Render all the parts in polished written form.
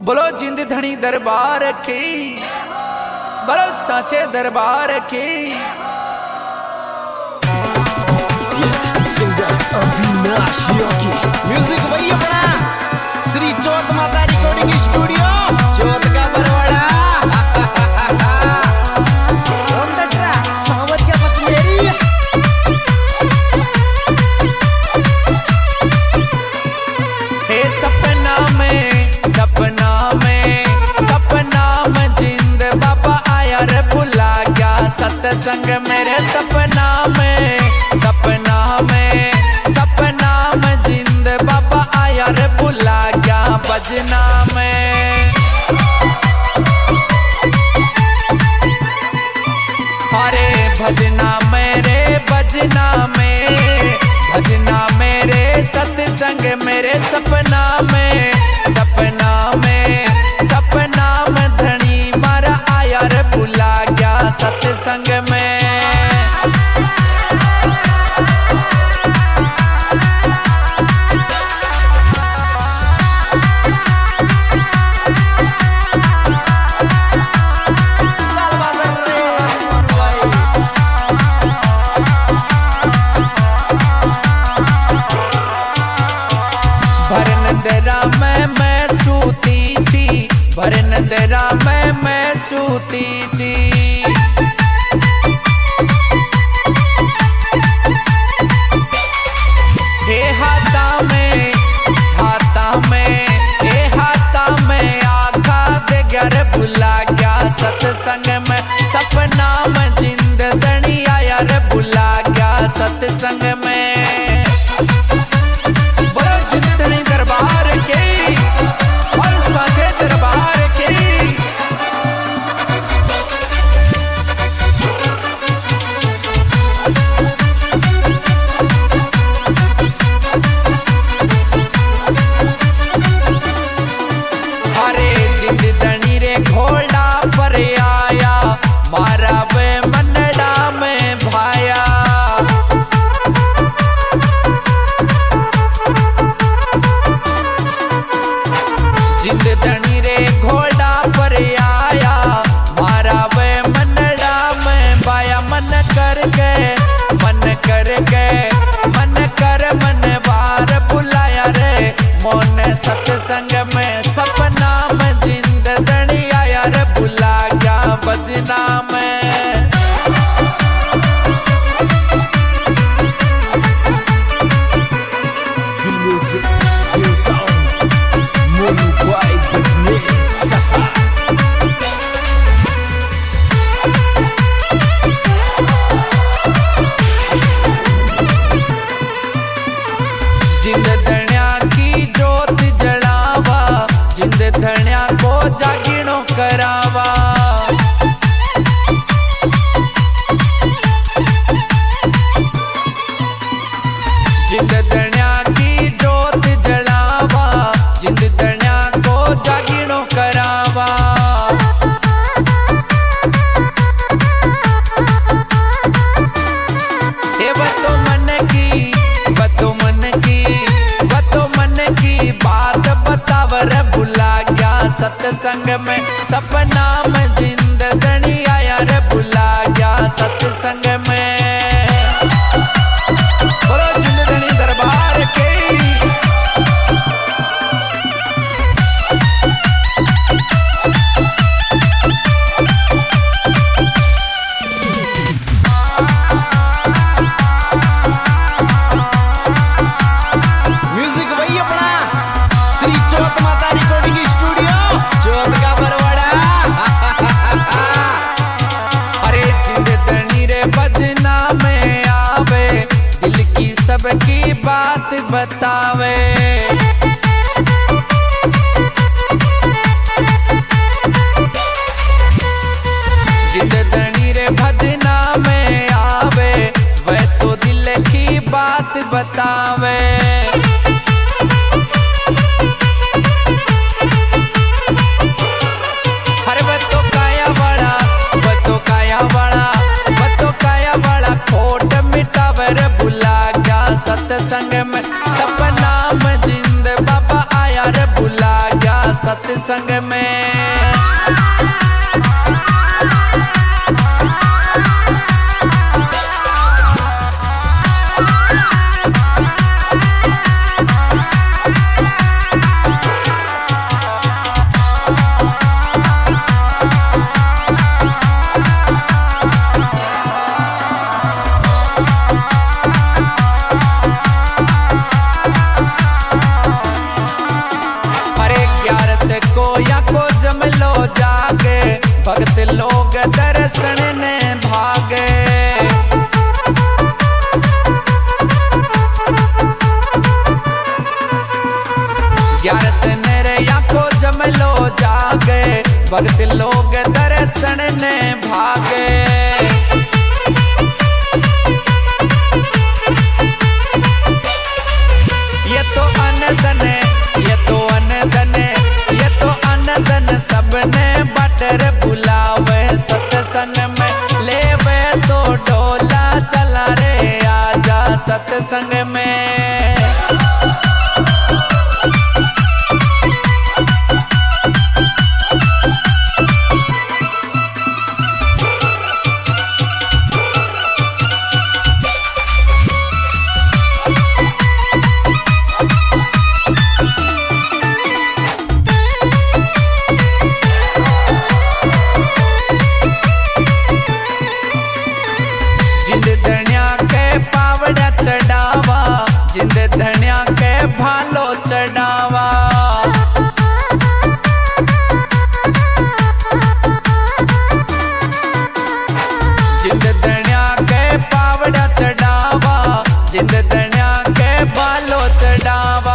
बोलो जिंद धनी दरबार की, बोलो साचे दरबार की। म्यूजिक वही अपना श्री चौथ माता रिकॉर्डिंग स्टूडियो चौथ का बरवाड़ा। ऑन द ट्रैक सावत क्या कश्मीरी। हे सपना में जिंद बाबा आया रे भुला गया सत्संग मेरे सपना में जिंद बाबा आया रे भुला गया भजना में। अरे भजना मेरे सत्संग मेरे सपना में धनी मारा आया रे भुला गया सत्संग में। भरनदरा में मैं सूती थी। हे हाथा में आखा दे घर भुला गया सत्संग में सपना में जिंद धनी आया रे भुला गया सत्संग में। बोलो जिंद धनी दरबार के और साचे दरबार के। अरे जिंद धनी रे घोड़ा पर आया मारा वे मनड़ा में भाया। जिंद धनी रे घोड़ा पर आया मारा वे मनड़ा में भाया। मन बार बुलाया रे मोन सत्संग में सपना में जिंद धनी आया रे भुला गया भजना में। जिंद धन्या की जोत जलावा जिंद धन्या को जागिणो करावा। जिंद धन्या की जोत जलावा जिंद धन्या को जागिणो करावा। हे बतो मन की बात बतावर भुला गया सत्संग में सपना में जिंद धनी आया रे भुला गया सत्संग में। बोलो जिंद धनी दरबार के। सबकी बात बतावे जिंद धनी रे भजना में आवे वह तो दिल की बात बतावे। अरे वह तो काया वाला खोट मिटावे रे भुला गया सत्संग में सपना में जिंद बाबा आया रे भुला गया सत्संग सत्संग में। भक्त लोग दर्शन ने भागे, 11 से नेरिया को जमलो जागे, भक्त लोग दर्शन ने भागे। ये तो अनदन, ये तो अनदन, ये तो अनदन सबने बटर बुलावे सत्संग में। लेवे तो डोला चला रे आजा सत्संग में। जिंद धनिया के भालो चढ़ावा, जिंद धनिया के पावड़ा चढ़ावा, जिंद धनिया के भालो चढ़ावा।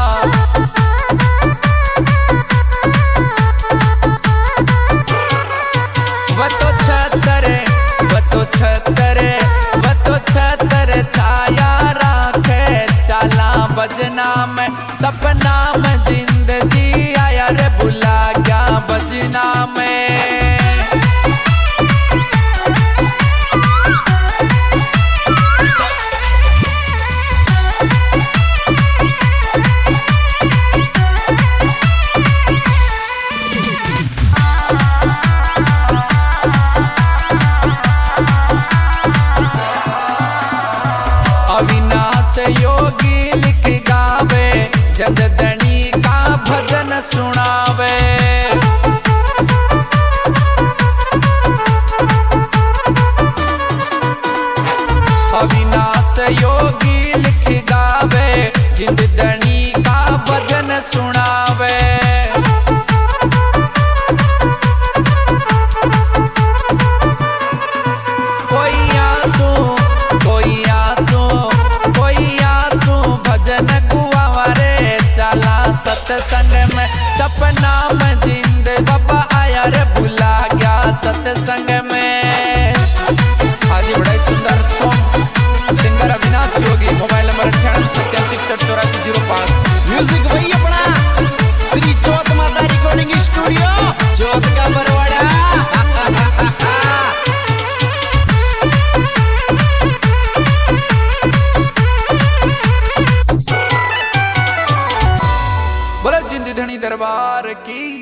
वो तो छतरे, वो तो छतरे, वो तो छतरे छाया बजना में सपना में जिंदगी आया रे भुला गया बजना में। अविनाश योगी लिख गावे, जगदनी का भजन सुनावे। अविनाश योगी लिख गावे, जिंदनी का भजन सुनावे। कोई आंसू, कोई आंसू, कोई आंसू भजन गुआरे चला सत्संग में। सपना में जिंद बाबा आया रे भुला गया सत्संग में। आज बड़ा सुंदर song singer Avinash Yogi, mobile number 98 music वही अपना श्री चौथ माता रिकॉर्डिंग स्टूडियो चौथ का बरवाड़ा। बोलो जिंद धनी दरबार की।